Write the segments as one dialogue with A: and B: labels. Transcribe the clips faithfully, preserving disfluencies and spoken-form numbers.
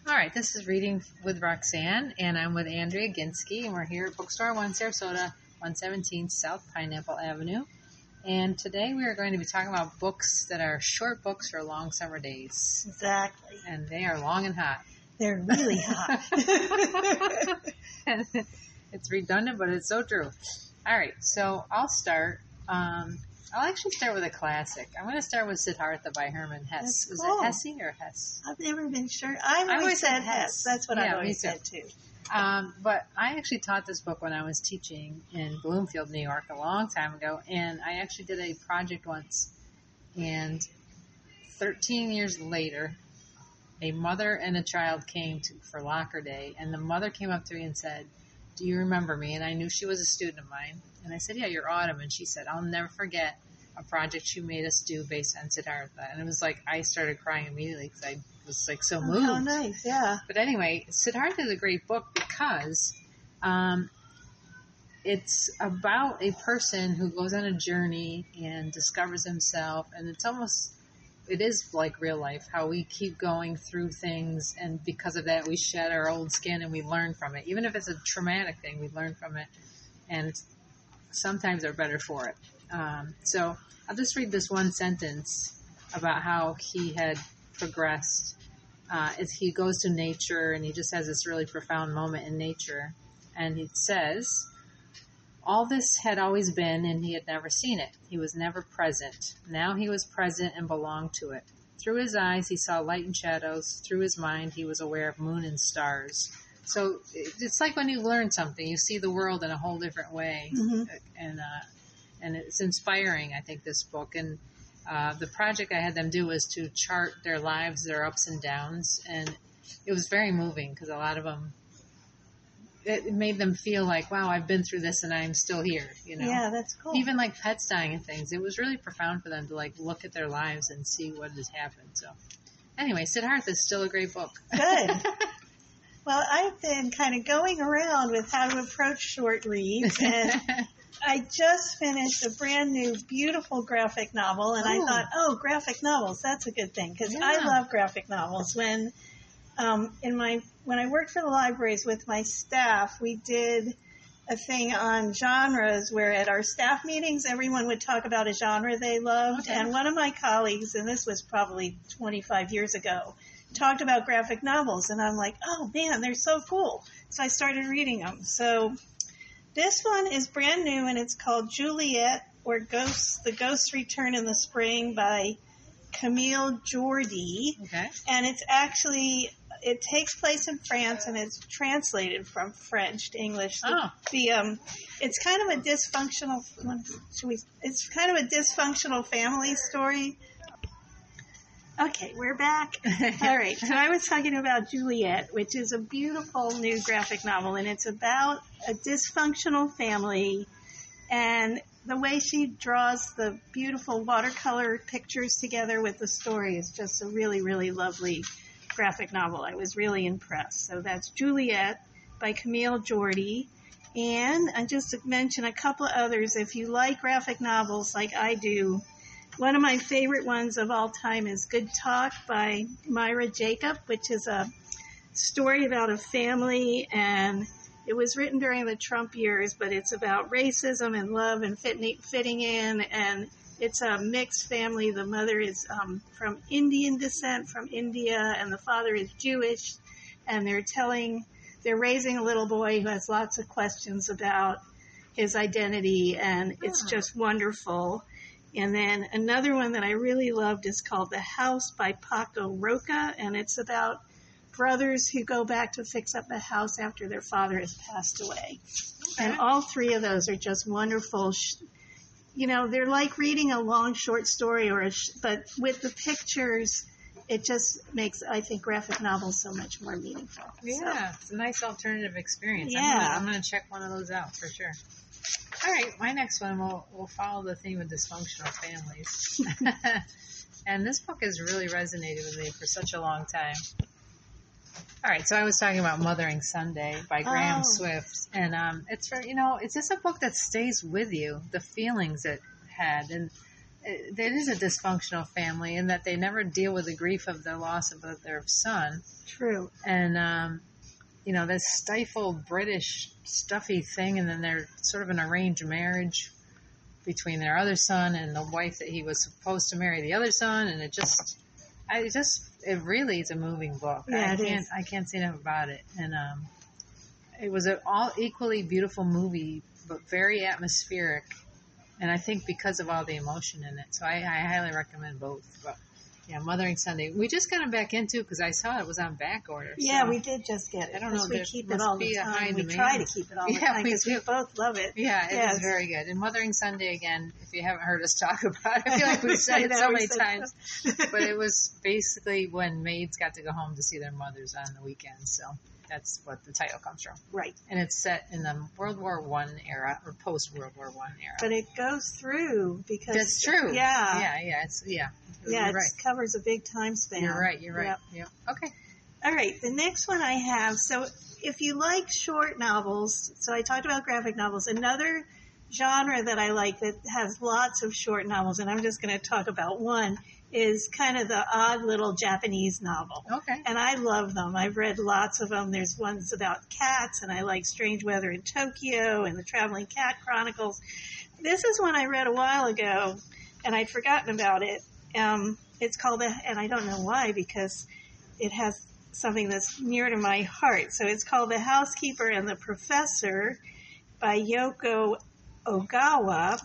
A: All right, this is Reading with Roxanne, and I'm with Andrea Ginsky, and we're here at Bookstore One Sarasota, one seventeen South Pineapple Avenue. And today we are going to be talking about books that are short books for long summer days.
B: Exactly.
A: And they are long and hot.
B: They're really hot.
A: It's redundant, but it's so true. All right, so I'll start. Um, I'll actually start with a classic. I'm going to start with Siddhartha by Hermann Hesse.
B: That's
A: Is
B: cool.
A: it Hesse or Hesse?
B: I've never been sure. I've
A: I've
B: always
A: always
B: said
A: said
B: Hess.
A: Hess.
B: That's what
A: Yeah,
B: I've
A: me
B: always
A: too.
B: said too.
A: Um, but I actually taught this book when I was teaching in Bloomfield, New York, a long time ago, and I actually did a project once, and thirteen years later, a mother and a child came to, for Locker Day, and the mother came up to me and said, "Do you remember me?" And I knew she was a student of mine, and I said, "Yeah, you're Autumn," and she said, "I'll never forget a project you made us do based on Siddhartha," and it was like I started crying immediately because I was like so moved.
B: Oh, nice, yeah.
A: But anyway, Siddhartha is a great book because um, it's about a person who goes on a journey and discovers himself, and it's almost, it is like real life, how we keep going through things, and because of that we shed our old skin and we learn from it. Even if it's a traumatic thing, we learn from it, and sometimes are better for it. Um, so I'll just read this one sentence about how he had progressed. Uh, as he goes to nature, and he just has this really profound moment in nature, and he says, "All this had always been, and he had never seen it. He was never present. Now he was present and belonged to it. Through his eyes he saw light and shadows. Through his mind he was aware of moon and stars." So it's like when you learn something, you see the world in a whole different way,
B: Mm-hmm.
A: and uh, and it's inspiring, I think, this book. And uh, the project I had them do was to chart their lives, their ups and downs, and it was very moving because a lot of them, it made them feel like, wow, I've been through this and I'm still here, you know.
B: Yeah, that's cool.
A: Even like pets dying and things, it was really profound for them to like look at their lives and see what has happened. So anyway, Siddhartha is still a great book.
B: Good. Well, I've been kind of going around with how to approach short reads, and I just finished a brand new, beautiful graphic novel, and I
A: Oh.
B: thought, oh, graphic novels, that's a good thing, because
A: Yeah.
B: I love graphic novels. When um, in my when I worked for the libraries with my staff, we did a thing on genres where at our staff meetings, everyone would talk about a genre they loved,
A: Okay.
B: and one of my colleagues, and this was probably twenty-five years ago, talked about graphic novels, and I'm like, oh man, they're so cool. So I started reading them. So this one is brand new, and it's called Juliet, or Ghosts, The Ghosts Return in the Spring by Camille Jordi.
A: Okay.
B: And it's actually, it takes place in France, and it's translated from French to English. The,
A: Oh.
B: the um, it's kind of a dysfunctional, should we, it's kind of a dysfunctional family story. Okay, we're back. All right, so I was talking about Juliet, which is a beautiful new graphic novel, and it's about a dysfunctional family, and the way she draws the beautiful watercolor pictures together with the story is just a really, really lovely graphic novel. I was really impressed. So that's Juliet by Camille Jordi. And I just to mention a couple of others. If you like graphic novels like I do, one of my favorite ones of all time is Good Talk by Myra Jacob, which is a story about a family, and it was written during the Trump years, but it's about racism and love and fitting, fitting in, and it's a mixed family. The mother is um, from Indian descent, from India, and the father is Jewish, and they're telling, they're raising a little boy who has lots of questions about his identity, and it's
A: Oh.
B: just wonderful. And then another one that I really loved is called The House by Paco Roca, and it's about brothers who go back to fix up the house after their father has passed away.
A: Okay.
B: And all three of those are just wonderful. Sh- you know, they're like reading a long short story, or a sh- but with the pictures, it just makes, I think, graphic novels so much more meaningful.
A: Yeah, it's a nice alternative experience.
B: Yeah.
A: I'm gonna, I'm gonna check one of those out for sure. All right, my next one will will follow the theme of dysfunctional families, and this book has really resonated with me for such a long time. All right, so I was talking about Mothering Sunday by Graham
B: Oh.
A: Swift, and um, it's for, you know, it's just a book that stays with you, the feelings it had, and it, it is a dysfunctional family in that they never deal with the grief of the loss of their son.
B: True.
A: And, um, you know, this stifled British stuffy thing, and then they're sort of an arranged marriage between their other son and the wife that he was supposed to marry the other son, and it just, I just, it really is a moving book.
B: Yeah,
A: I
B: it
A: can't,
B: is.
A: I can't say enough about it. And um, it was an all equally beautiful movie, but very atmospheric, and I think because of all the emotion in it. So I, I highly recommend both. But yeah, Mothering Sunday. We just got them back into because I saw it was on back order.
B: Yeah,
A: so.
B: we did just get it.
A: I don't know,
B: We
A: there
B: keep it
A: must
B: all the
A: be a high
B: time. We
A: demand.
B: try to keep it all the
A: Yeah,
B: time
A: we
B: because we
A: do.
B: both love it.
A: Yeah, it
B: Yes.
A: is very good. And Mothering Sunday, again, if you haven't heard us talk about it, I feel like we've said
B: I
A: it
B: know,
A: so
B: we
A: many
B: said
A: times.
B: so.
A: But it was basically when maids got to go home to see their mothers on the weekends. So that's what the title comes from.
B: Right.
A: And it's set in the World War One era, or post-World War One era.
B: But it goes through because...
A: That's true.
B: Yeah.
A: Yeah, yeah, it's, yeah.
B: Yeah,
A: You're
B: it
A: right.
B: covers a big time span.
A: You're right, you're right.
B: Yep.
A: Yep. Okay.
B: All right, the next one I have, so if you like short novels, so I talked about graphic novels, another genre that I like that has lots of short novels, and I'm just going to talk about one, is kind of the odd little Japanese novel.
A: Okay.
B: And I love them. I've read lots of them. There's ones about cats, and I like Strange Weather in Tokyo and the Traveling Cat Chronicles. This is one I read a while ago, and I'd forgotten about it. Um, it's called, a, and I don't know why, because it has something that's near to my heart. So it's called The Housekeeper and the Professor by Yoko Ogawa.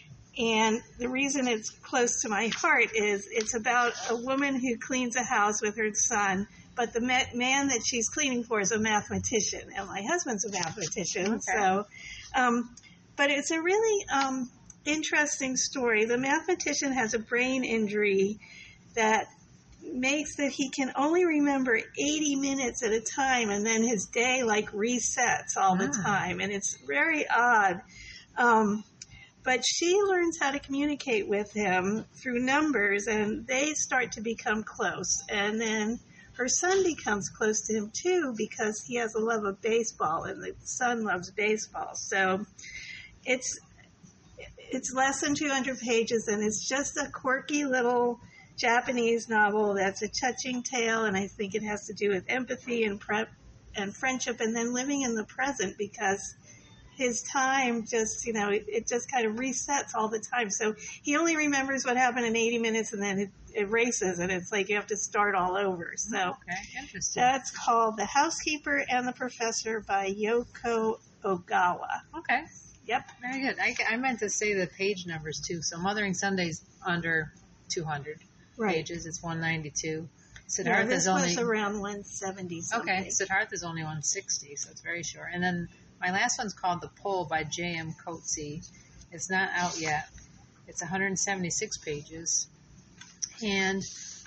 B: And the reason it's close to my heart is it's about a woman who cleans a house with her son, but the ma- man that she's cleaning for is a mathematician, and my husband's a mathematician.
A: Okay.
B: So, um, but it's a really um, interesting story. The mathematician has a brain injury that makes that he can only remember eighty minutes at a time, and then his day like resets all the
A: Ah.
B: time, and it's very odd. Um, but she learns how to communicate with him through numbers, and they start to become close. And then her son becomes close to him too, because he has a love of baseball, and the son loves baseball. So it's it's less than two hundred pages, and it's just a quirky little Japanese novel that's a touching tale, and I think it has to do with empathy and prep and friendship, and then living in the present, because his time just, you know, it, it just kind of resets all the time. So he only remembers what happened in eighty minutes, and then it, it races, and it's like you have to start all over. So
A: Okay, interesting.
B: that's called The Housekeeper and the Professor by Yoko Ogawa.
A: Okay,
B: Yep.
A: very good. I, I meant to say the page numbers too. So Mothering Sunday's under two hundred
B: Right.
A: pages. It's one ninety-two.
B: Yeah,
A: Siddhartha
B: this
A: is only
B: was around one seventy something.
A: okay. Siddhartha is only one sixty, so it's very short. And then my last one's called The Pole by J M Coetzee. It's not out yet. It's one hundred seventy-six pages, and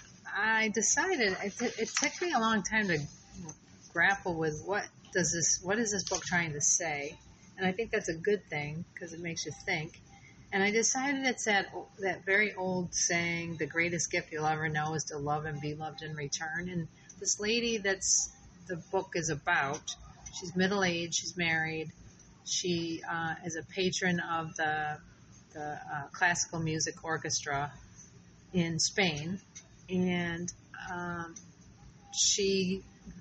A: I decided it, t- it took me a long time to grapple with what does this what is this book trying to say, and I think that's a good thing because it makes you think. And I decided it's that that very old saying, the greatest gift you'll ever know is to love and be loved in return. And this lady that's the book is about, she's middle-aged, she's married, she uh, is a patron of the, the uh, classical music orchestra in Spain. And um, she,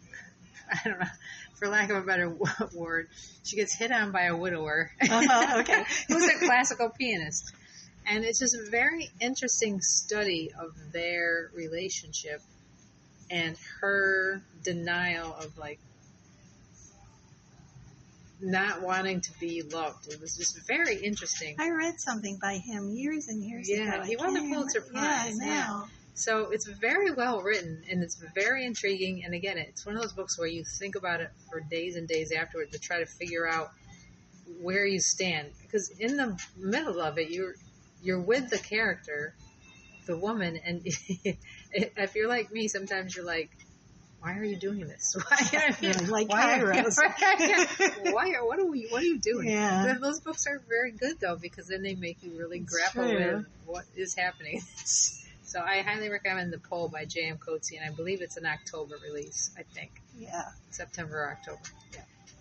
A: I don't know, for lack of a better word, she gets hit on by a widower
B: Uh-huh, okay.
A: who's a classical pianist. And it's just a very interesting study of their relationship and her denial of, like, not wanting to be loved. It was just very interesting.
B: I read something by him years and years
A: Yeah,
B: ago. I
A: he won
B: can't
A: the Pulitzer
B: remember- Yeah, I
A: Prize,
B: know.
A: yeah. So it's very well written, and it's very intriguing. And again, it's one of those books where you think about it for days and days afterward to try to figure out where you stand. Because in the middle of it, you're you're with the character, the woman, and if you're like me, sometimes you're like, why are you doing this? Why,
B: Yeah, like
A: why, are,
B: Kairos.
A: why are, what are we, what are you doing?
B: Yeah.
A: But those books are very good though, because then they make you really
B: It's
A: grapple
B: true.
A: with what is happening. So I highly recommend The Pole by J M Coetzee, and I believe it's an October release, I think.
B: Yeah.
A: September or October. Yeah.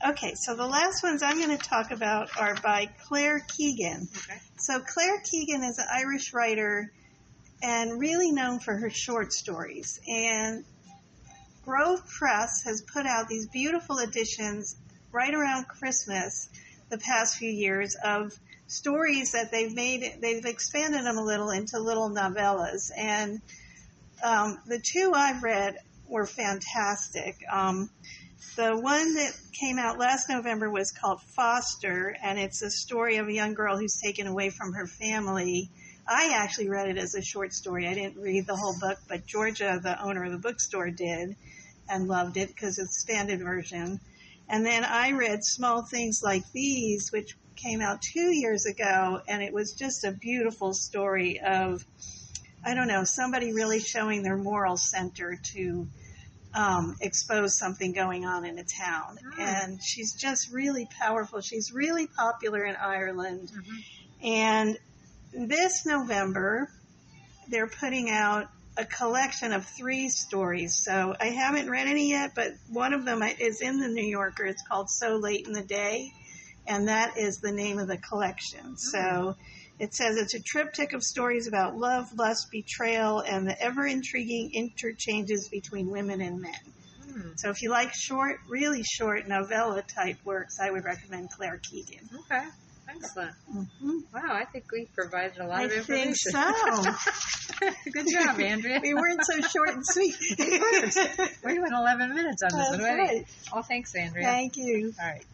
B: Okay, so the last ones I'm going to talk about are by Claire Keegan.
A: Okay.
B: So Claire Keegan is an Irish writer and really known for her short stories. And Grove Press has put out these beautiful editions right around Christmas the past few years of stories that they've made. They've expanded them a little into little novellas. And um, the two I've read were fantastic. Um, The one that came out last November was called Foster, and it's a story of a young girl who's taken away from her family. I actually read it as a short story. I didn't read the whole book, but Georgia, the owner of the bookstore, did and loved it because it's a expanded version. And then I read Small Things Like These, which came out two years ago, and it was just a beautiful story of, I don't know, somebody really showing their moral center to Um, expose something going on in a town.
A: Mm.
B: And she's just really powerful. She's really popular in Ireland.
A: Mm-hmm.
B: And this November, they're putting out a collection of three stories. So I haven't read any yet, but one of them is in the New Yorker. It's called So Late in the Day. And that is the name of the collection. Mm. So it says it's a triptych of stories about love, lust, betrayal, and the ever-intriguing interchanges between women and men. Mm. So if you like short, really short novella-type works, I would recommend Claire Keegan.
A: Okay. Excellent.
B: Mm-hmm.
A: Wow, I think we provided a lot
B: I
A: of information.
B: think so.
A: Good job, Andrea.
B: We weren't so short and sweet.
A: We went eleven minutes on this
B: That's
A: one.
B: right.
A: Well, thanks, Andrea.
B: Thank you.
A: All right.